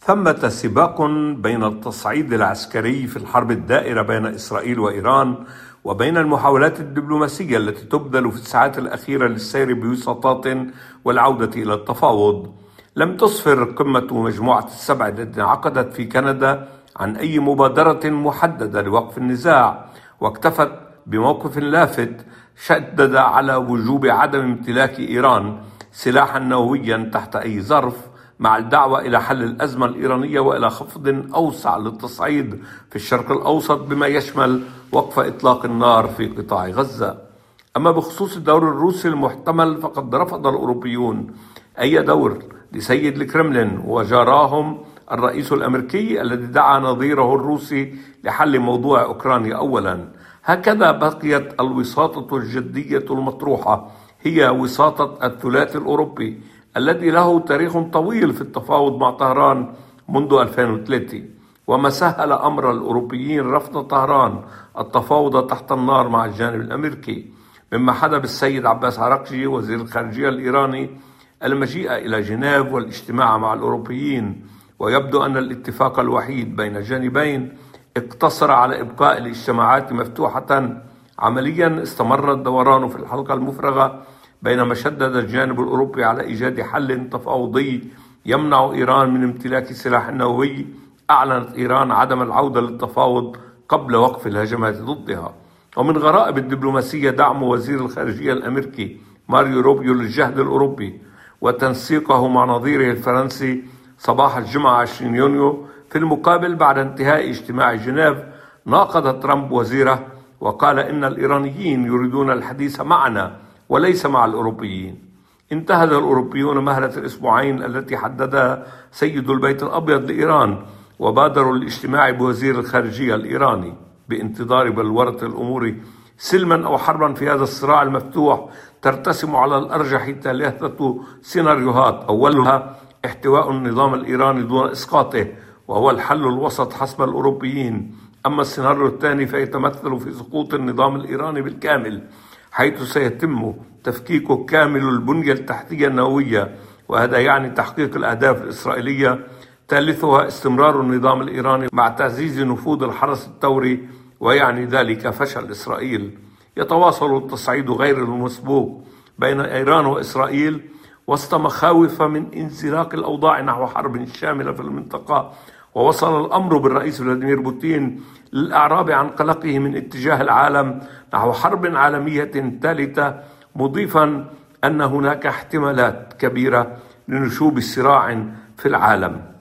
ثمة سباق بين التصعيد العسكري في الحرب الدائرة بين إسرائيل وإيران وبين المحاولات الدبلوماسية التي تبذل في الساعات الأخيرة للسير بوساطات والعودة إلى التفاوض. لم تسفر قمة مجموعة السبع التي انعقدت في كندا عن أي مبادرة محددة لوقف النزاع، واكتفت بموقف لافت شدد على وجوب عدم امتلاك إيران سلاحا نوويا تحت أي ظرف، مع الدعوة إلى حل الأزمة الإيرانية وإلى خفض أوسع للتصعيد في الشرق الأوسط بما يشمل وقف إطلاق النار في قطاع غزة. أما بخصوص الدور الروسي المحتمل فقد رفض الأوروبيون أي دور لسيد الكرملين وجاراهم الرئيس الأمريكي الذي دعا نظيره الروسي لحل موضوع أوكرانيا أولا. هكذا بقيت الوساطة الجدية المطروحة هي وساطة الثلاثي الأوروبي الذي له تاريخ طويل في التفاوض مع طهران منذ 2003، وما سهل أمر الأوروبيين رفض طهران التفاوض تحت النار مع الجانب الأمريكي، مما حدى بالسيد عباس عراقجي وزير الخارجية الإيراني المجيء إلى جنيف والاجتماع مع الأوروبيين. ويبدو أن الاتفاق الوحيد بين الجانبين اقتصر على إبقاء الاجتماعات مفتوحة عمليا استمر الدوران في الحلقة المفرغة، بينما شدد الجانب الأوروبي على إيجاد حل تفاوضي يمنع إيران من امتلاك سلاح نووي. أعلنت إيران عدم العودة للتفاوض قبل وقف الهجمات ضدها. ومن غرائب الدبلوماسية دعم وزير الخارجية الأمريكي ماريو روبيو للجهد الأوروبي وتنسيقه مع نظيره الفرنسي صباح الجمعة 20 يونيو. في المقابل بعد انتهاء اجتماع جنيف ناقض ترامب وزيره وقال إن الإيرانيين يريدون الحديث معنا وليس مع الأوروبيين. انتهز الأوروبيون مهلة الأسبوعين التي حددها سيد البيت الأبيض لإيران وبادروا للاجتماع بوزير الخارجية الإيراني بانتظار بلورة الأمور سلما أو حربا في هذا الصراع المفتوح. ترتسم على الأرجح ثلاثة سيناريوهات، أولها احتواء النظام الإيراني دون إسقاطه وهو الحل الوسط حسب الأوروبيين. أما السيناريو الثاني فيتمثل في سقوط النظام الإيراني بالكامل، حيث سيتم تفكيك كامل البنية التحتية النووية، وهذا يعني تحقيق الأهداف الإسرائيلية. ثالثها استمرار النظام الإيراني مع تعزيز نفوذ الحرس الثوري، ويعني ذلك فشل إسرائيل. يتواصل التصعيد غير المسبوق بين إيران وإسرائيل وسط مخاوف من انزلاق الأوضاع نحو حرب شاملة في المنطقة، ووصل الأمر بالرئيس فلاديمير بوتين للإعراب عن قلقه من اتجاه العالم نحو حرب عالمية ثالثة، مضيفا أن هناك احتمالات كبيرة لنشوب صراع في العالم.